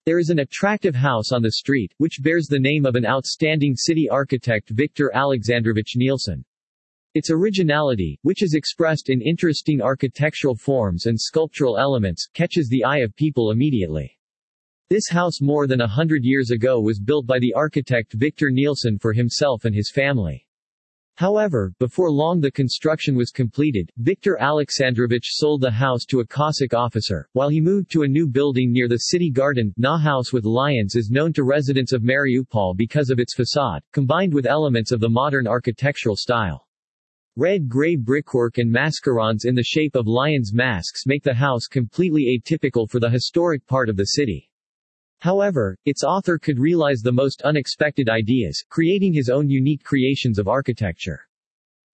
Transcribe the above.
There is an attractive house on the street, which bears the name of an outstanding city architect Victor Alexandrovich Nielsen. Its originality, which is expressed in interesting architectural forms and sculptural elements, catches the eye of people immediately. This house more than 100 years ago was built by the architect Victor Nielsen for himself and his family. However, before long the construction was completed, Victor Alexandrovich sold the house to a Cossack officer, while he moved to a new building near the city garden. Na House with Lions is known to residents of Mariupol because of its facade, combined with elements of the modern architectural style. Red-gray brickwork and mascarons in the shape of lions' masks make the house completely atypical for the historic part of the city. However, its author could realize the most unexpected ideas, creating his own unique creations of architecture.